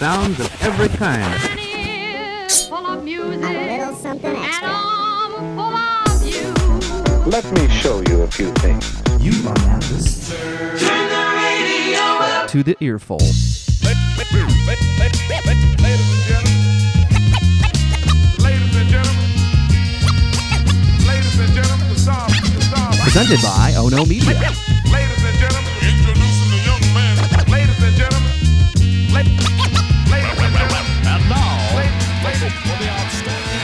sounds of every kind. Full of music, A little something and extra. I'm full of you. Let me show you a few things. You might have this. Turn the radio up. To the earful. Ladies and gentlemen, the song. Presented by Ono Media. Ladies and gentlemen, introducing the young man. Ladies and gentlemen, ladies and gentlemen, and now, ladies for the outstanding.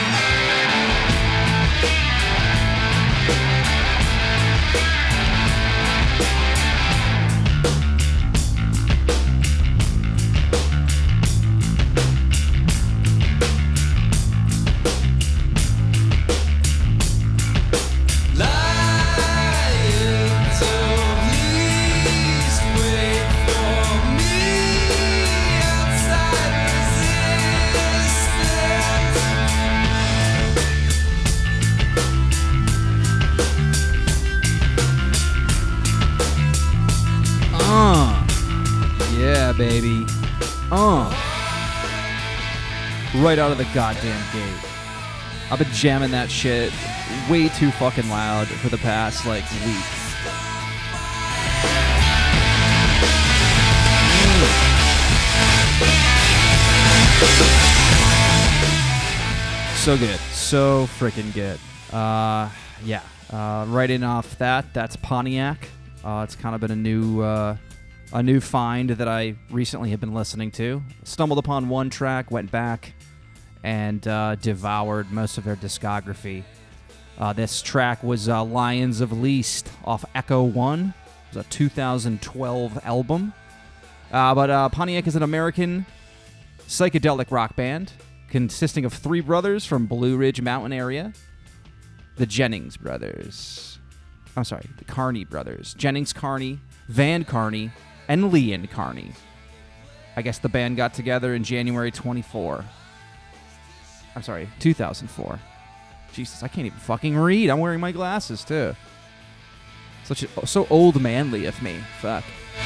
Yeah, baby. Right out of the goddamn gate. I've been jamming that shit way too fucking loud for the past, week. So good. So freaking good. Writing off that's Pontiac. It's kind of been a new find that I recently have been listening to. Stumbled upon one track, went back, and devoured most of their discography. This track was Lions of Least off Echo One. It was a 2012 album. But Pontiac is an American psychedelic rock band consisting of three brothers from Blue Ridge Mountain area. The Jennings brothers. I'm sorry, the Carney brothers. Jennings Carney, Van Carney, and Leon Carney. I guess the band got together in January 2004. Jesus, I can't even fucking read. I'm wearing my glasses, too. So old manly of me. Fuck.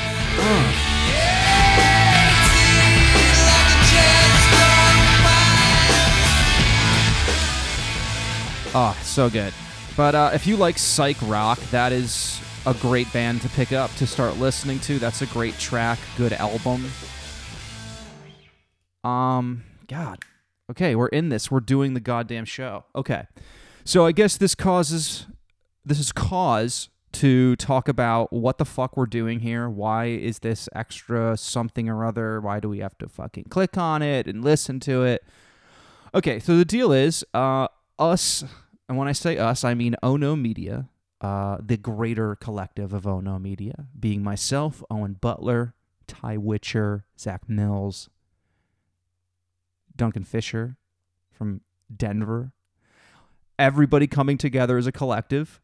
Oh, so good. But if you like psych rock, that is a great band to pick up to start listening to. That's a great track, good album. God. Okay, we're in this. We're doing the goddamn show. Okay. So I guess this is cause to talk about what the fuck we're doing here. Why is this extra something or other? Why do we have to fucking click on it and listen to it? Okay, so the deal is, us, and when I say us, I mean Ono Media, the greater collective of Ono Media, being myself, Owen Butler, Ty Witcher, Zach Mills, Duncan Fisher from Denver. Everybody coming together as a collective.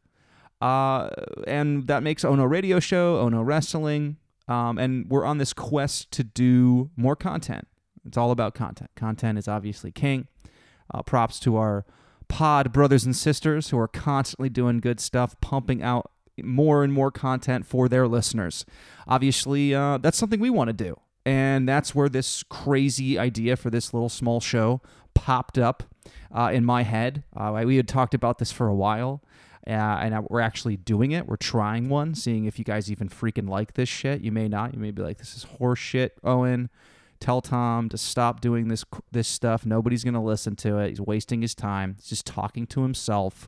And that makes Ono Radio Show, Ono Wrestling, and we're on this quest to do more content. It's all about content. Content is obviously king. Props to our pod brothers and sisters who are constantly doing good stuff, pumping out more and more content for their listeners. Obviously, that's something we want to do. And that's where this crazy idea for this little small show popped up in my head. We had talked about this for a while, and we're actually doing it. We're trying one, seeing if you guys even freaking like this shit. You may not. You may be like, this is horse shit, Owen. Tell Tom to stop doing this stuff. Nobody's going to listen to it. He's wasting his time. He's just talking to himself.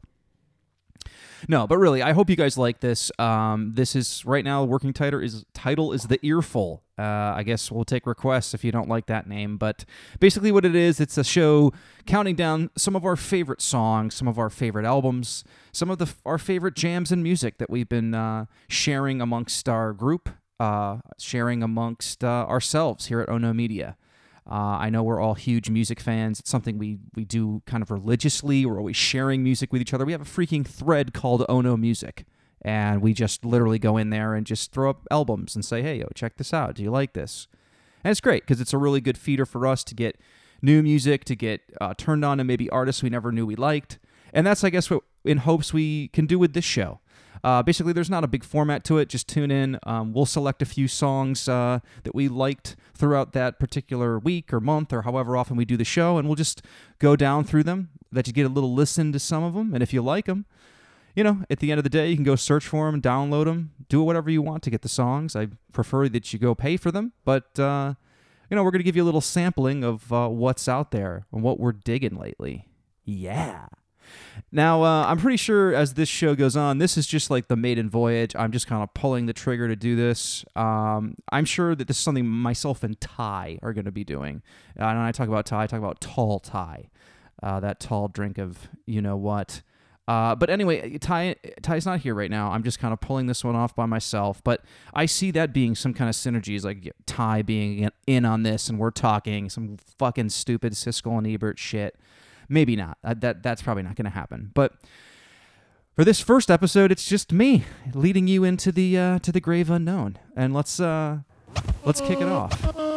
No, but really, I hope you guys like this. This is, right now, the working title is The Earful. I guess we'll take requests if you don't like that name. But basically what it is, it's a show counting down some of our favorite songs, some of our favorite albums, some of our favorite jams and music that we've been sharing amongst our group. Sharing amongst ourselves here at Ono Media. I know we're all huge music fans. It's something we do kind of religiously. We're always sharing music with each other. We have a freaking thread called Ono Music, and we just literally go in there and just throw up albums and say, hey, yo, check this out. Do you like this? And it's great because it's a really good feeder for us to get new music, to get turned on to maybe artists we never knew we liked. And that's, I guess, what in hopes we can do with this show. Basically, there's not a big format to it. Just tune in. We'll select a few songs that we liked throughout that particular week or month or however often we do the show, and we'll just go down through them, let you get a little listen to some of them, and if you like them, at the end of the day, you can go search for them, download them, do whatever you want to get the songs. I prefer that you go pay for them, but, we're going to give you a little sampling of what's out there and what we're digging lately. Yeah. Now, I'm pretty sure as this show goes on, this is just like the maiden voyage. I'm just kind of pulling the trigger to do this. I'm sure that this is something myself and Ty are going to be doing. And when I talk about Ty, I talk about tall Ty, that tall drink of you-know-what. But anyway, Ty's not here right now. I'm just kind of pulling this one off by myself. But I see that being some kind of synergies, like Ty being in on this, and we're talking some fucking stupid Siskel and Ebert shit. Maybe not. That's probably not going to happen. But for this first episode, it's just me leading you into the grave unknown, and let's kick it off.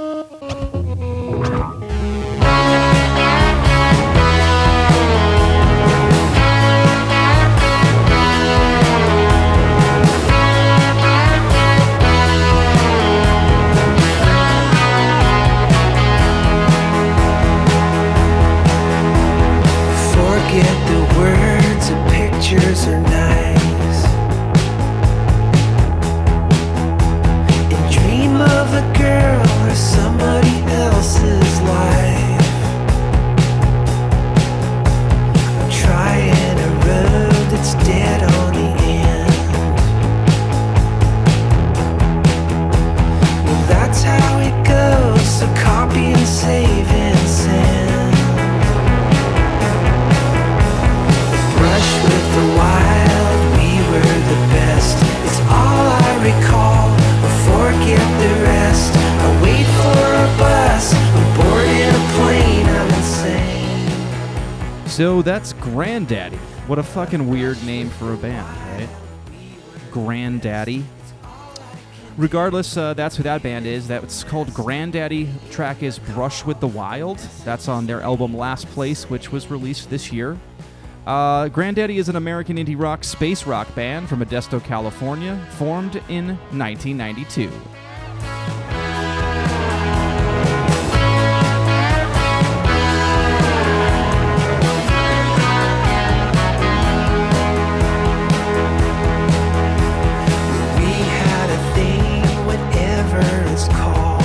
Forget the words and pictures are nice, and dream of a girl or somebody else's life. I'm trying a road that's dead on the end. Well, that's how it goes, so copy and save and send. Brush with the wild, we were the best. It's all I recall, or forget the rest. I wait for a bus, I'm bored in a plane, I'm insane. So that's Grandaddy. What a fucking weird name for a band, right? Grandaddy. Regardless, that's who that band is. That's called Grandaddy. Track is Brush with the Wild. That's on their album Last Place, which was released this year. Grandaddy is an American indie rock space rock band from Modesto, California, formed in 1992. We had a thing, whatever it's called.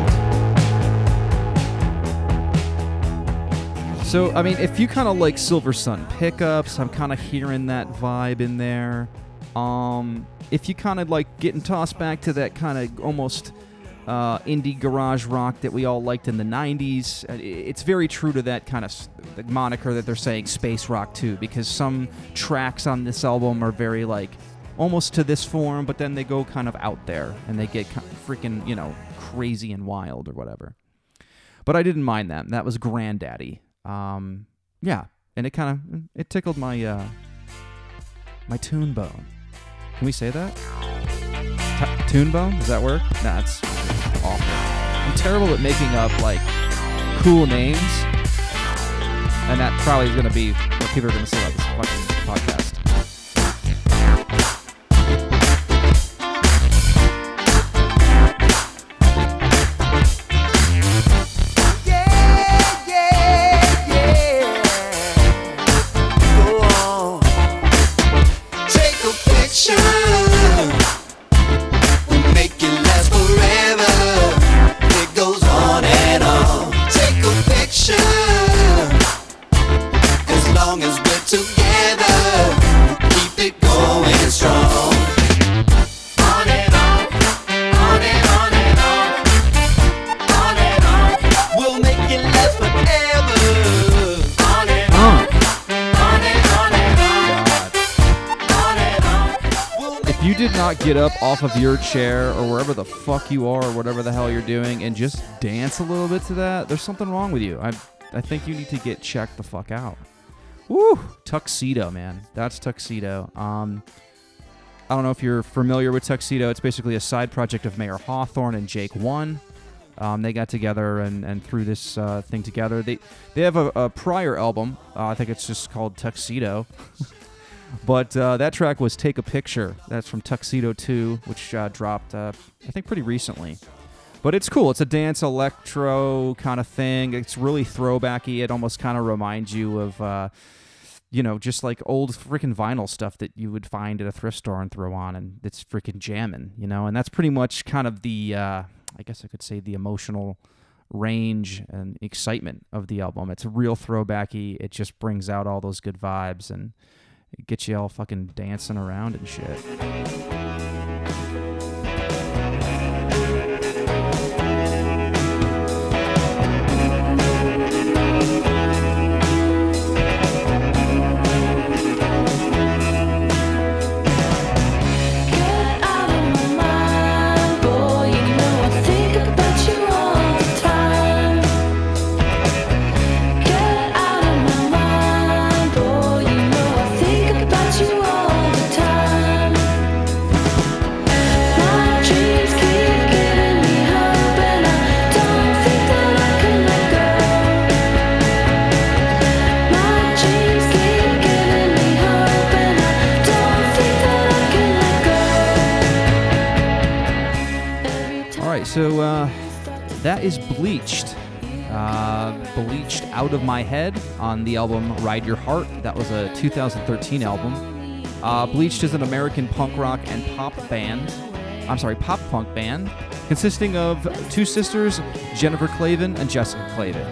So, I mean, if you kind of like Silver Sun pickups, I'm kind of hearing that vibe in there. If you kind of like getting tossed back to that kind of almost indie garage rock that we all liked in the 90s, it's very true to that kind of the moniker that they're saying space rock too, because some tracks on this album are very like almost to this form, but then they go kind of out there and they get kind of freaking, crazy and wild or whatever. But I didn't mind that. That was Grandaddy. Yeah, and it tickled my my tune bone. Can we say that? Tune bone? Does that work? Nah, it's awful. I'm terrible at making up like cool names, and that probably is gonna be what people are gonna say about this fucking podcast. Get up off of your chair or wherever the fuck you are or whatever the hell you're doing and just dance a little bit to that, there's something wrong with you. I think you need to get checked the fuck out. Woo! Tuxedo, man. That's Tuxedo. I don't know if you're familiar with Tuxedo. It's basically a side project of Mayor Hawthorne and Jake One. They got together and threw this thing together. They have a prior album. I think it's just called Tuxedo. But that track was Take a Picture. That's from Tuxedo 2, which dropped, I think, pretty recently. But it's cool. It's a dance electro kind of thing. It's really throwbacky. It almost kind of reminds you of, just like old freaking vinyl stuff that you would find at a thrift store and throw on, and it's freaking jamming, And that's pretty much kind of the, I guess I could say, the emotional range and excitement of the album. It's real throwbacky. It just brings out all those good vibes and it gets you all fucking dancing around and shit. So that is Bleached. Bleached Out of My Head on the album Ride Your Heart. That was a 2013 album. Bleached is an American punk rock and pop punk band consisting of two sisters, Jennifer Clavin and Jessica Clavin.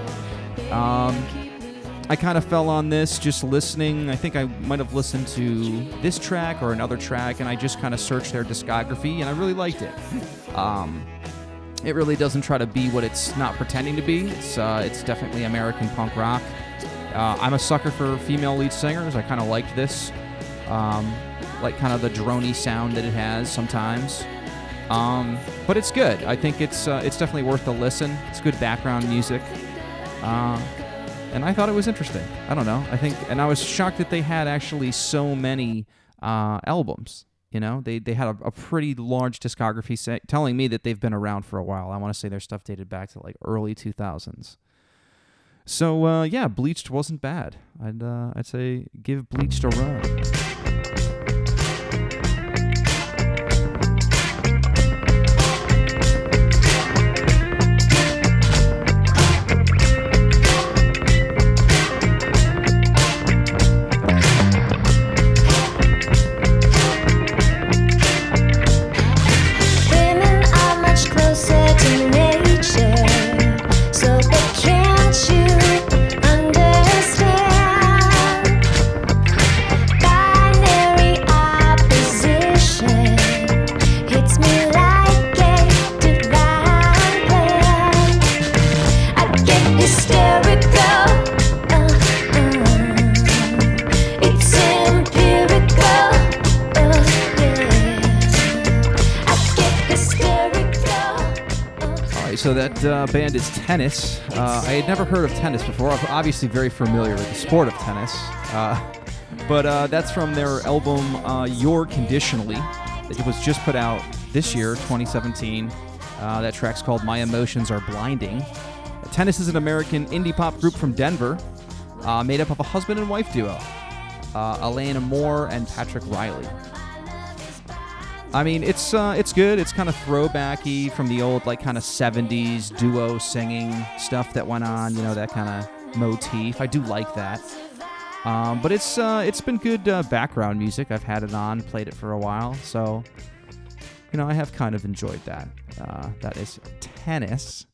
I kind of fell on this just listening. I think I might have listened to this track or another track, and I just kind of searched their discography, and I really liked it. It really doesn't try to be what it's not pretending to be. It's definitely American punk rock. I'm a sucker for female lead singers. I kind of liked this, like kind of the droney sound that it has sometimes. But it's good. I think it's definitely worth the listen. It's good background music, and I thought it was interesting. I don't know. And I was shocked that they had actually so many albums. They had a pretty large discography telling me that they've been around for a while. I want to say their stuff dated back to like early 2000s. So, Bleached wasn't bad. I'd say give Bleached a run. So that band is Tennis. I had never heard of Tennis before. I'm obviously very familiar with the sport of tennis. But that's from their album You're Conditionally. It was just put out this year, 2017. That track's called My Emotions Are Blinding. Tennis is an American indie pop group from Denver, made up of a husband and wife duo, Elena Moore and Patrick Riley. I mean, it's good. It's kind of throwbacky from the old, like, kind of 70s duo singing stuff that went on, that kind of motif. I do like that. But it's been good background music. I've had it on, played it for a while, so, I have kind of enjoyed that. That is Tennis.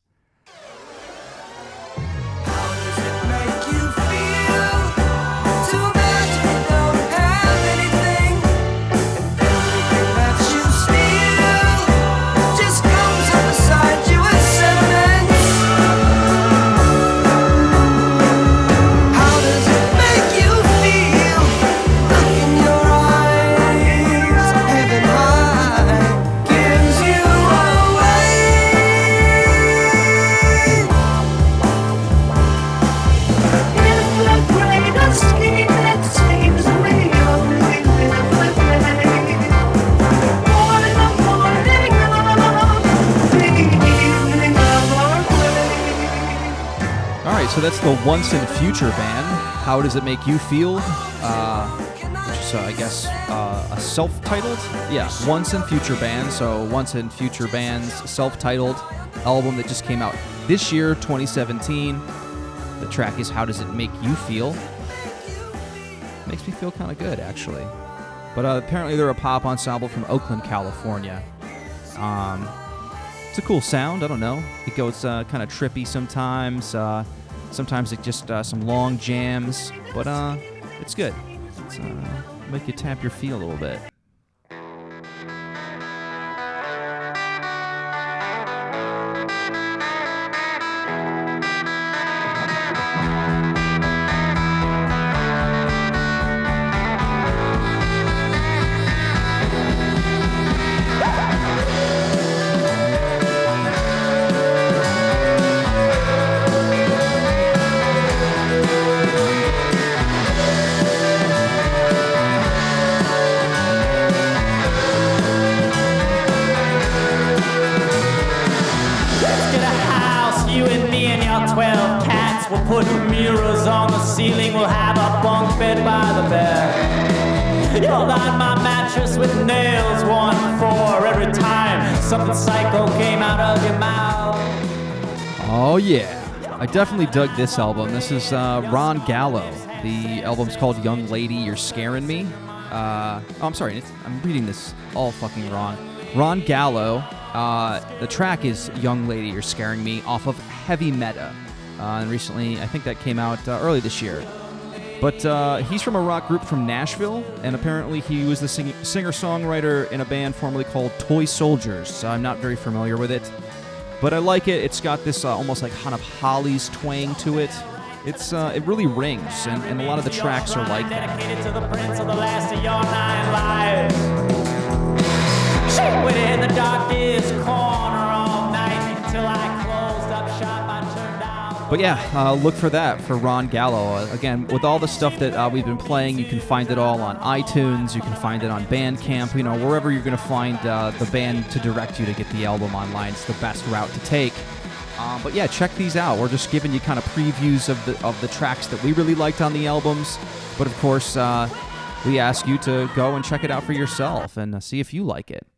So that's the Once and Future band. How Does It Make You Feel? Which is is, I guess, a self-titled? Yeah, Once and Future Band. So Once and Future Band's self-titled album that just came out this year, 2017. The track is How Does It Make You Feel? Makes me feel kind of good, actually. But apparently they're a pop ensemble from Oakland, California. It's a cool sound. I don't know. It goes kind of trippy sometimes. Sometimes it just some long jams. But it's good. It's make you tap your feet a little bit. We'll put mirrors on the ceiling, we'll have a bunk bed by the bed. You'll line my mattress with nails, 1 for every time something psycho came out of your mouth. Oh yeah, I definitely dug this album. This is Ron Gallo. The album's called Young Lady, You're Scaring Me. I'm sorry, I'm reading this all fucking wrong. Ron Gallo, the track is Young Lady, You're Scaring Me off of Heavy Meta. And recently, I think that came out early this year. But he's from a rock group from Nashville, and apparently he was the singer-songwriter in a band formerly called Toy Soldiers. I'm not very familiar with it, but I like it. It's got this almost like kind of Hollies twang to it. It really rings, and a lot of the tracks are like that. Dedicated to the prince of the last of your 9 lives. She waited in the darkest corner all night until I closed up shop. But yeah, look for that for Ron Gallo. Again, with all the stuff that we've been playing, you can find it all on iTunes. You can find it on Bandcamp. You know, wherever you're going to find the band to direct you to get the album online. It's the best route to take. But yeah, check these out. We're just giving you kind of previews of the tracks that we really liked on the albums. But of course, we ask you to go and check it out for yourself and see if you like it.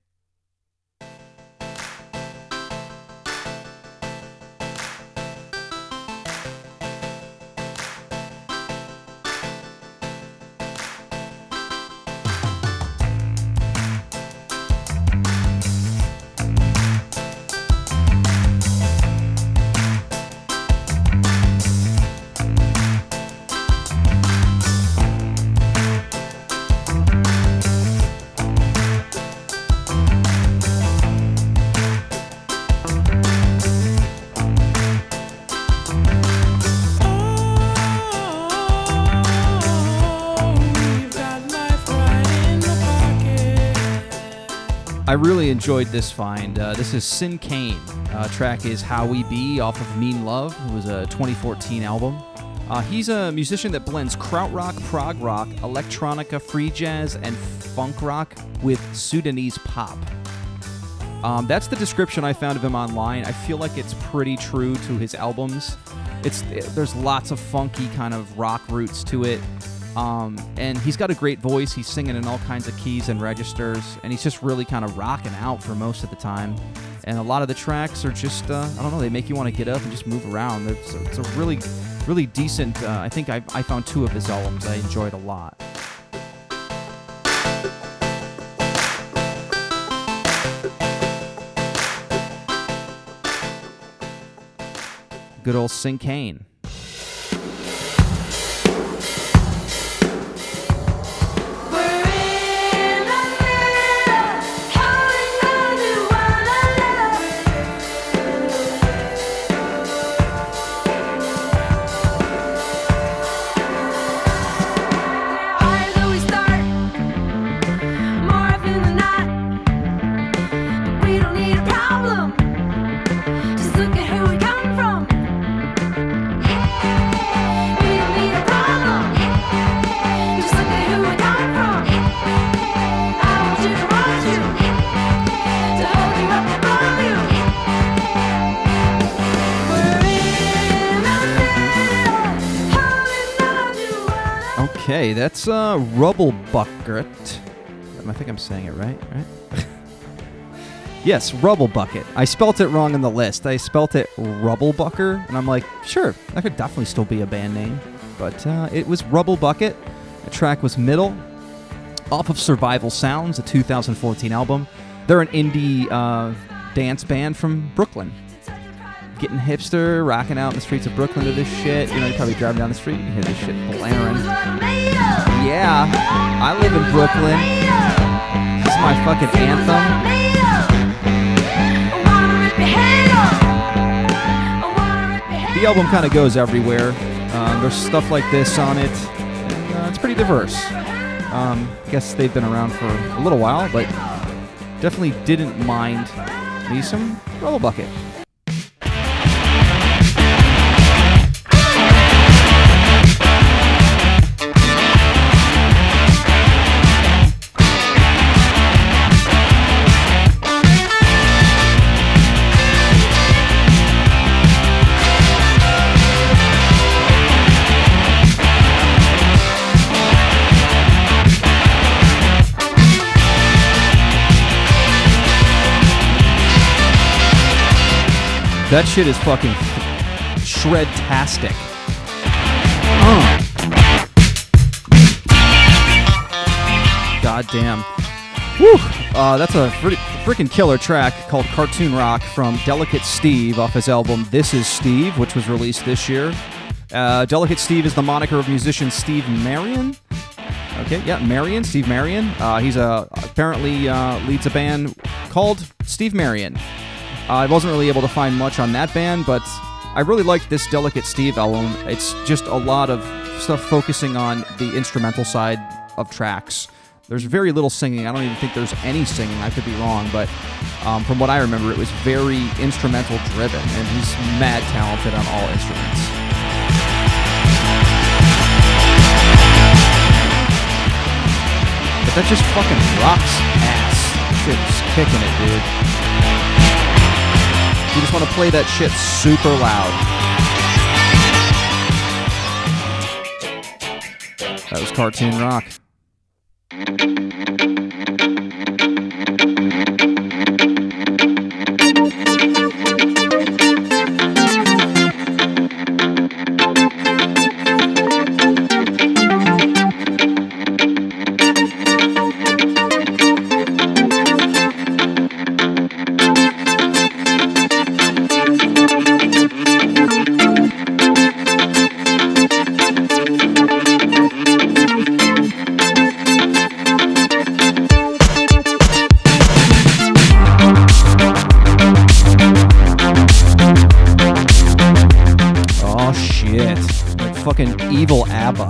I really enjoyed this find. This is Sin Kane. Track is How We Be off of Mean Love. It was a 2014 album. He's a musician that blends krautrock, prog rock, electronica, free jazz, and funk rock with Sudanese pop. That's the description I found of him online. I feel like it's pretty true to his albums. There's lots of funky kind of rock roots to it. And he's got a great voice. He's singing in all kinds of keys and registers, and he's just really kind of rocking out for most of the time. And a lot of the tracks are just, I don't know, they make you want to get up and just move around. It's a really, really decent, I think I found 2 of his albums I enjoyed a lot. Good old Sin Kane. Just look at who we come from. Okay, that's Rubble Bucket. I think I'm saying it right? Yes, Rubble Bucket. I spelt it wrong in the list. I spelt it Rubble Bucker, and I'm like, sure, that could definitely still be a band name. But it was Rubble Bucket. The track was Middle, off of Survival Sounds, a 2014 album. They're an indie dance band from Brooklyn. Getting hipster, rocking out in the streets of Brooklyn to this shit. You know, you're probably driving down the street, you hear this shit blaring. Yeah, I live in Brooklyn. This is my fucking anthem. The album kind of goes everywhere. There's stuff like this on it. And, it's pretty diverse. I guess they've been around for a little while, but definitely didn't mind me some Rubble Bucket. That shit is fucking shred-tastic. God damn. Woo! That's a freaking killer track called Cartoon Rock from Delicate Steve off his album This Is Steve, which was released this year. Delicate Steve is the moniker of musician Steve Marion. Okay, yeah, Marion, Steve Marion. He's apparently leads a band called Steve Marion. I wasn't really able to find much on that band, but I really liked this Delicate Steve album. It's just a lot of stuff focusing on the instrumental side of tracks. There's very little singing. I don't even think there's any singing. I could be wrong, but from what I remember, it was very instrumental driven, and he's mad talented on all instruments. But that just fucking rocks ass. Shit's kicking it, dude. You just want to play that shit super loud. That was Cartoon Rock. Evil ABBA.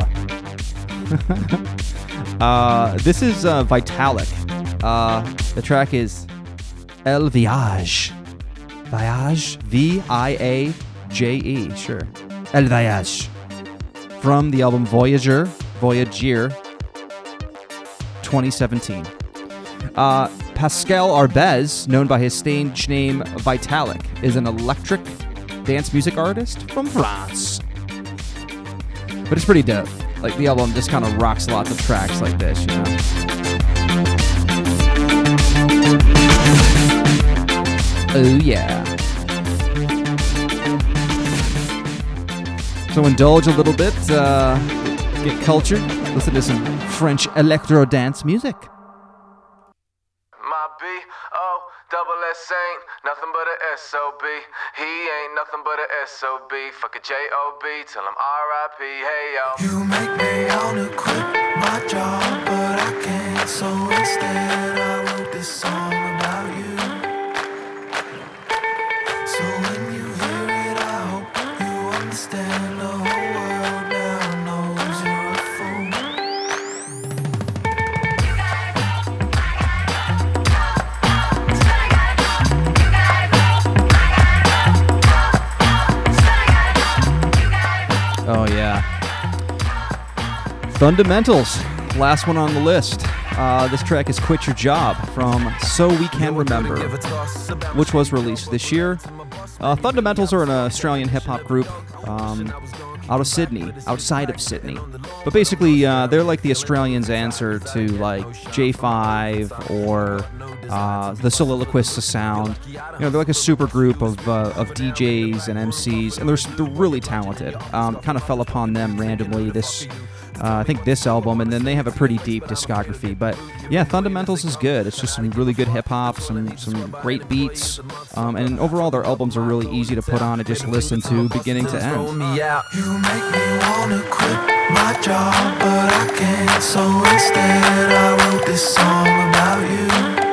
This is Vitalik. The track is El Voyage. Voyage? V-I-A-J-E. Sure. El Voyage. From the album Voyager 2017. Pascal Arbez, known by his stage name Vitalik, is an electric dance music artist from France. But it's pretty dope. Like, the album just kind of rocks lots of tracks like this, you know? Oh, yeah. So indulge a little bit, get cultured, listen to some French electro dance music. My B-O-double-S ain't nothing but a S-O-B. He ain't nothing but a S-O-B. Fuck a J-O-B till I'm R-I-P. Hey, yo. You make me wanna quit my job, but I can't. So instead, I wrote this song about you. So when you hear it, I hope you understand. The whole world now knows you're a fool. Oh, yeah. Fundamentals, last one on the list. This track is Quit Your Job from So We Can Remember, which was released this year. Fundamentals are an Australian hip-hop group. outside of Sydney. But basically, they're like the Australians' answer to like J5 or the Soliloquists of Sound. You know, they're like a super group of DJs and MCs, and they're really talented. Kind of fell upon them randomly I think this album, and then they have a pretty deep discography. But yeah, Fundamentals is good. It's just some really good hip hop, some great beats, and overall their albums are really easy to put on and just listen to beginning to end. You make me wanna quit my job, but I can't. So instead, I wrote this song about you.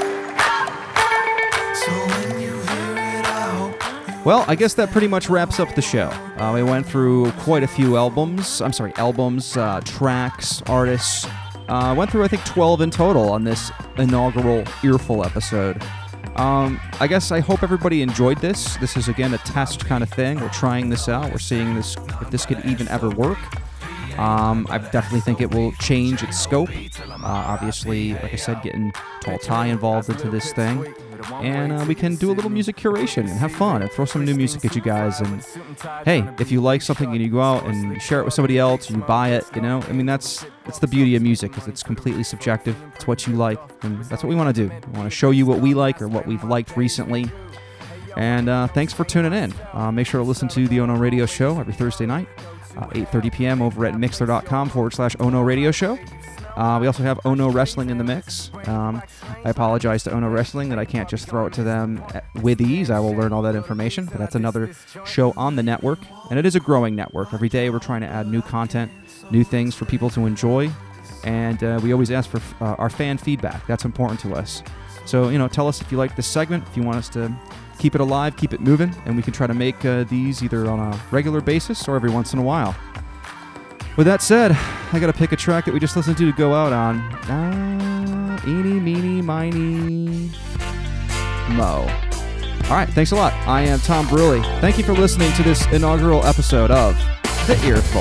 So when you hear it, I hope. Well, I guess that pretty much wraps up the show. We went through quite a few albums, tracks, artists. Went through, I think, 12 in total on this inaugural Earful episode. I guess I hope everybody enjoyed this. This is, again, a test kind of thing. We're trying this out. We're seeing this if this could even ever work. I definitely think it will change its scope. Obviously, like I said, getting Tall Ty involved into this thing. And we can do a little music curation and have fun and throw some new music at you guys. And hey, if you like something and you go out and you share it with somebody else, you buy it, you know, I mean, that's the beauty of music, because it's completely subjective. It's what you like, and that's what we want to do. We want to show you what we like or what we've liked recently. And thanks for tuning in. Make sure to listen to the Ono Radio Show every Thursday night, 8:30 p.m. over at mixler.com/Ono Radio Show. We also have Ono Wrestling in the mix. I apologize to Ono Wrestling that I can't just throw it to them with ease. I will learn all that information, but that's another show on the network, and it is a growing network. Every day we're trying to add new content, new things for people to enjoy, and we always ask for our fan feedback. That's important to us. So, you know, tell us if you like this segment, if you want us to keep it alive, keep it moving, and we can try to make these either on a regular basis or every once in a while. With that said, I gotta pick a track that we just listened to go out on. Eeny, meeny, miny, mo. Alright, thanks a lot. I am Tom Bruley. Thank you for listening to this inaugural episode of The Earful.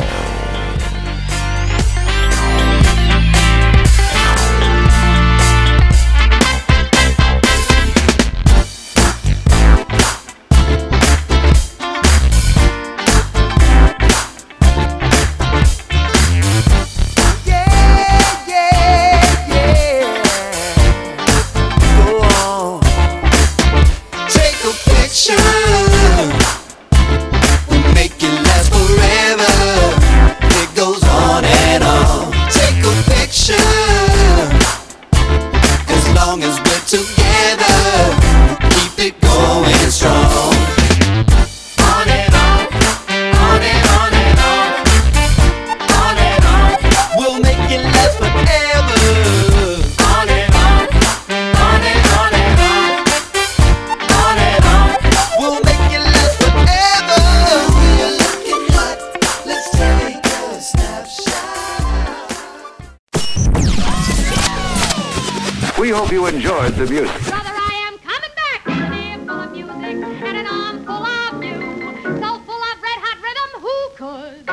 We hope you enjoyed the music. Brother, I am coming back with an ear full of music and an arm full of you. So full of red-hot rhythm, who could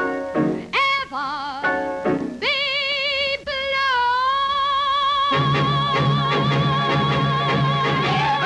ever be below?